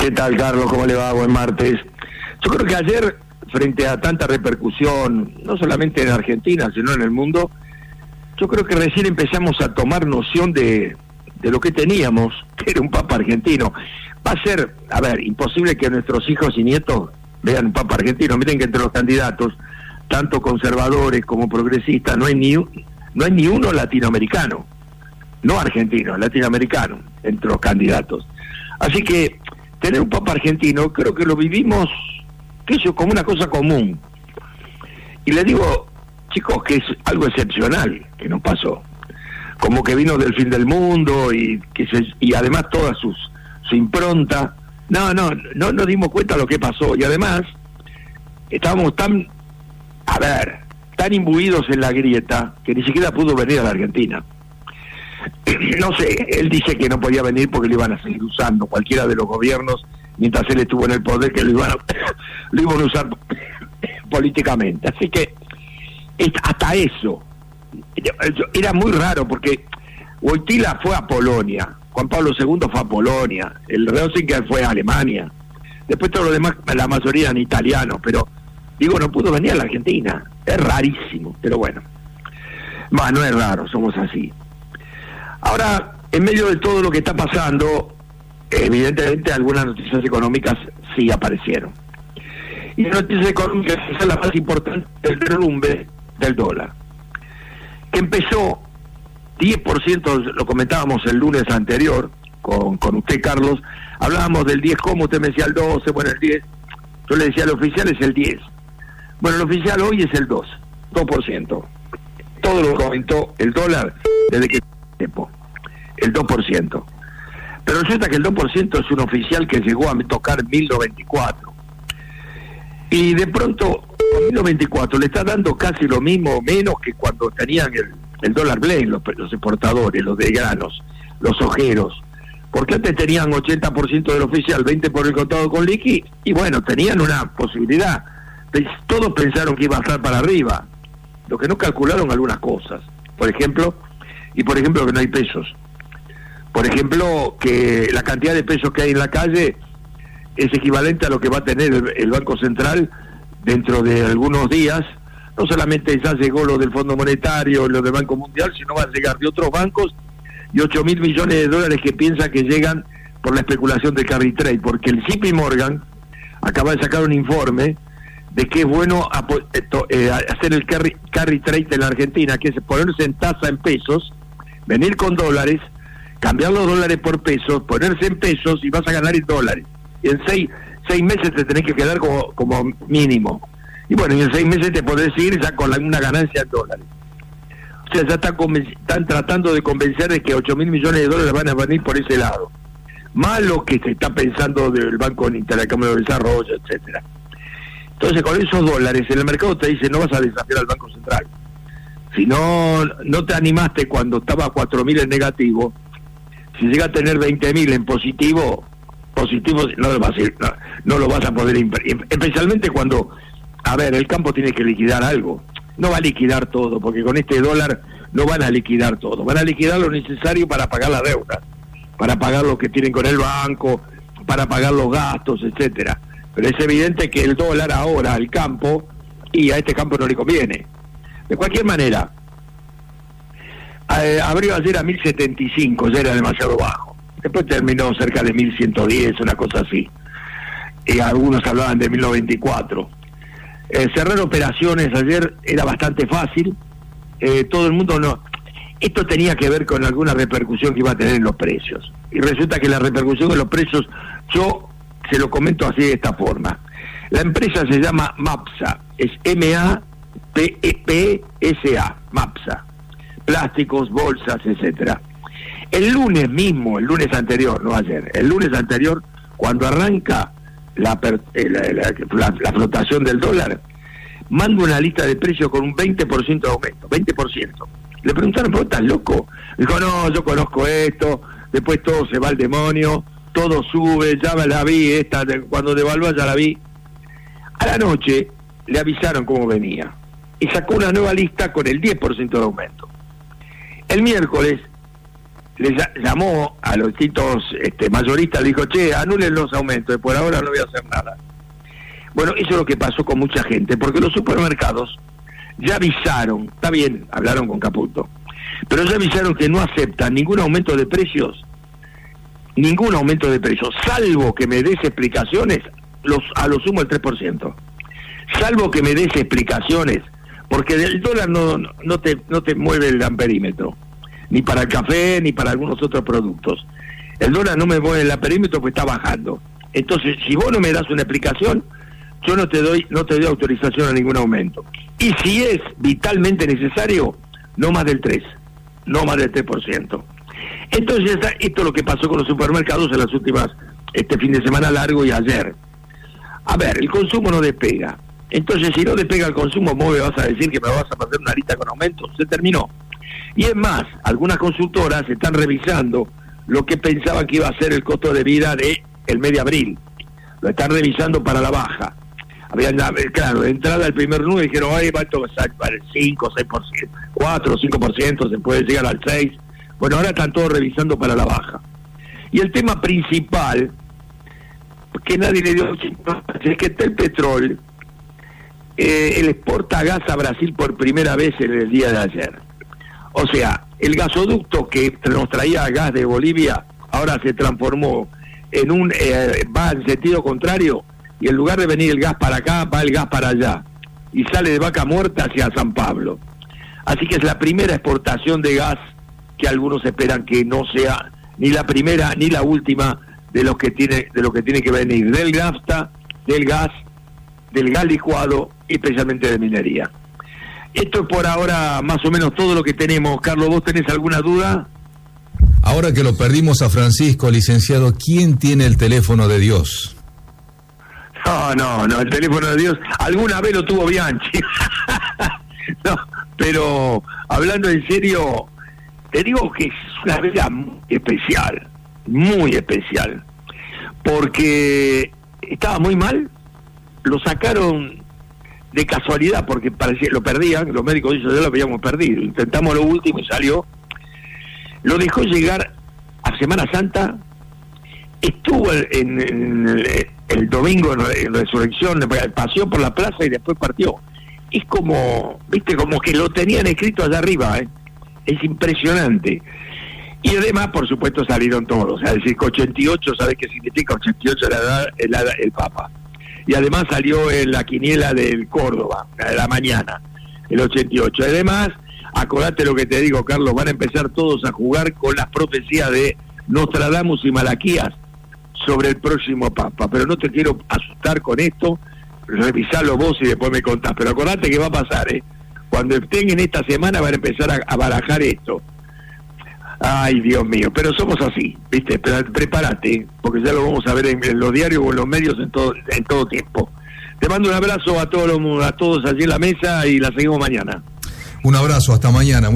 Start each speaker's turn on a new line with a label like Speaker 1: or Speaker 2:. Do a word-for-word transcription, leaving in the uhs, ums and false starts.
Speaker 1: ¿Qué tal, Carlos? ¿Cómo le va? Buen martes. Yo creo que ayer, frente a tanta repercusión, no solamente en Argentina, sino en el mundo, yo creo que recién empezamos a tomar noción de, de lo que teníamos, que era un papa argentino. Va a ser, a ver, imposible que nuestros hijos y nietos vean un papa argentino. Miren que entre los candidatos, tanto conservadores como progresistas, no hay ni, no hay ni uno latinoamericano, no argentino, latinoamericano, entre los candidatos. Así que tener un papa argentino, creo que lo vivimos, qué sé yo, como una cosa común. Y les digo, chicos, que es algo excepcional que nos pasó. Como que vino del fin del mundo y que se, y además toda sus, su impronta. No, no, no nos dimos cuenta de lo que pasó. Y además, estábamos tan, a ver, tan imbuidos en la grieta que ni siquiera pudo venir a la Argentina. No sé, él dice que no podía venir porque lo iban a seguir usando cualquiera de los gobiernos mientras él estuvo en el poder, que lo iban a, lo iban a usar políticamente. Así que hasta eso era muy raro, porque Wojtyla fue a Polonia, Juan Pablo segundo fue a Polonia, el Ratzinger fue a Alemania, después todos los demás, la mayoría eran italianos, pero digo, no pudo venir a la Argentina. Es rarísimo, pero bueno, bah, no es raro, somos así. Ahora, en medio de todo lo que está pasando, evidentemente algunas noticias económicas sí aparecieron. Y las noticias económicas es la más importante, el derrumbe del dólar, que empezó diez por ciento, lo comentábamos el lunes anterior con, con usted, Carlos, hablábamos del diez, como usted me decía el doce, bueno, el diez, yo le decía el oficial es el diez. Bueno, el oficial hoy es el dos, dos por ciento. Todo lo comentó el dólar desde que el dos por ciento. Pero resulta que el dos por ciento es un oficial que llegó a tocar mil noventa y cuatro. Y de pronto, con mil noventa y cuatro le está dando casi lo mismo o menos que cuando tenían el, el dólar blend, los, los exportadores, los de granos, los ojeros. Porque antes tenían ochenta por ciento del oficial, veinte por ciento por el contado con liqui, y bueno, tenían una posibilidad. Todos pensaron que iba a estar para arriba. Lo que no calcularon algunas cosas. Por ejemplo, y por ejemplo que no hay pesos. Por ejemplo, que la cantidad de pesos que hay en la calle es equivalente a lo que va a tener el, el Banco Central dentro de algunos días. No solamente ya llegó lo del Fondo Monetario, lo del Banco Mundial, sino va a llegar de otros bancos y ocho mil millones de dólares que piensa que llegan por la especulación de carry trade, porque el J P Morgan acaba de sacar un informe de que es bueno a, eh, hacer el carry, carry trade en la Argentina, que es ponerse en tasa en pesos, venir con dólares, cambiar los dólares por pesos, ponerse en pesos y vas a ganar en dólares. Y en seis, seis meses te tenés que quedar como, como mínimo. Y bueno, y en seis meses te podés ir ya con una ganancia en dólares. O sea, ya están, están tratando de convencer de que ocho mil millones de dólares van a venir por ese lado. Más lo que se está pensando del Banco Interamericano de Desarrollo, etcétera. Entonces, con esos dólares, en el mercado te dice, no vas a desafiar al Banco Central. Si no, no te animaste cuando estaba a cuatro mil en negativo, si llega a tener veinte mil en positivo, positivo no lo vas a, no, no lo vas a poder imprimir. Especialmente cuando, a ver, el campo tiene que liquidar algo. No va a liquidar todo, porque con este dólar no van a liquidar todo. Van a liquidar lo necesario para pagar la deuda, para pagar lo que tienen con el banco, para pagar los gastos, etcétera. Pero es evidente que el dólar ahora al campo, y a este campo no le conviene. De cualquier manera, eh, abrió ayer a mil setenta y cinco, ya era demasiado bajo. Después terminó cerca de mil ciento diez, una cosa así. Y algunos hablaban de mil noventa y cuatro. Eh, cerrar operaciones ayer era bastante fácil. Eh, todo el mundo no... Esto tenía que ver con alguna repercusión que iba a tener en los precios. Y resulta que la repercusión en los precios, yo se lo comento así de esta forma. La empresa se llama MAPSA, es M A P E P S A, MAPSA. Plásticos, bolsas, etcétera. El lunes mismo, el lunes anterior, no ayer, el lunes anterior, cuando arranca la, la, la, la, la flotación del dólar, manda una lista de precios con un veinte por ciento de aumento, veinte por ciento. Le preguntaron, ¿pero estás loco? Dijo, no, yo conozco esto, después todo se va al demonio, todo sube, ya la vi, esta, cuando devalúa ya la vi. A la noche le avisaron cómo venía y sacó una nueva lista con el diez por ciento de aumento. El miércoles les llamó a los distintos este, mayoristas, le dijo, che, anulen los aumentos, por ahora no voy a hacer nada. Bueno, eso es lo que pasó con mucha gente, porque los supermercados ya avisaron, está bien, hablaron con Caputo, pero ya avisaron que no aceptan ningún aumento de precios, ningún aumento de precios, salvo que me des explicaciones, los a lo sumo el tres por ciento, salvo que me des explicaciones, porque el dólar no, no, te, no te mueve el amperímetro, ni para el café, ni para algunos otros productos. El dólar no me mueve el amperímetro porque está bajando. Entonces, si vos no me das una explicación, yo no te doy no te doy autorización a ningún aumento. Y si es vitalmente necesario, no más del tres, no más del tres por ciento. Entonces, esto es lo que pasó con los supermercados en las últimas, este fin de semana largo y ayer. A ver, el consumo no despega. Entonces, si no despega el consumo, vos me vas a decir que me vas a pasar una lista con aumentos. Se terminó. Y es más, algunas consultoras están revisando lo que pensaban que iba a ser el costo de vida de el mes de abril. Lo están revisando para la baja. Habían, claro, de entrada el primer número dijeron, ay, va a estar para el cinco, seis por ciento, cuatro, cinco por ciento, se puede llegar al seis por ciento. Bueno, ahora están todos revisando para la baja. Y el tema principal, que nadie le dio, es que está el petróleo, eh, él exporta gas a Brasil por primera vez en el día de ayer. O sea, el gasoducto que nos traía gas de Bolivia ahora se transformó en un, eh, va en sentido contrario, y en lugar de venir el gas para acá, va el gas para allá, y sale de Vaca Muerta hacia San Pablo. Así que es la primera exportación de gas que algunos esperan que no sea ni la primera ni la última de los que tiene, de lo que tiene que venir, del nafta, del gas, del gas licuado y especialmente de minería. Esto es por ahora más o menos todo lo que tenemos. Carlos, ¿vos tenés alguna duda?
Speaker 2: Ahora que lo perdimos a Francisco, licenciado, ¿quién tiene el teléfono de Dios?
Speaker 1: No, no, no, el teléfono de Dios, alguna vez lo tuvo Bianchi. No, pero hablando en serio, te digo que es una vela muy especial, muy especial, porque estaba muy mal, lo sacaron de casualidad, porque parecía lo perdían, los médicos dicen, ya lo habíamos perdido, intentamos lo último y salió, lo dejó llegar a Semana Santa, estuvo en, en el, el domingo en Resurrección, paseó por la plaza y después partió. Es como, viste, como que lo tenían escrito allá arriba, ¿eh? Es impresionante. Y además, por supuesto, salieron todos, o sea, decir que ochenta y ocho, ¿sabes qué significa? ochenta y ocho era el, el, el Papa. Y además salió en la quiniela del Córdoba, de la mañana, el ochenta y ocho. Además, acordate lo que te digo, Carlos, van a empezar todos a jugar con las profecías de Nostradamus y Malaquías sobre el próximo Papa. Pero no te quiero asustar con esto, revisalo vos y después me contás. Pero acordate que va a pasar, ¿eh? Cuando estén en esta semana van a empezar a, a barajar esto. Ay, Dios mío, pero somos así, ¿viste? Pero prepárate, porque ya lo vamos a ver en, en los diarios o en los medios en todo en todo tiempo. Te mando un abrazo a todos los, a todos allí en la mesa y la seguimos mañana.
Speaker 2: Un abrazo, hasta mañana.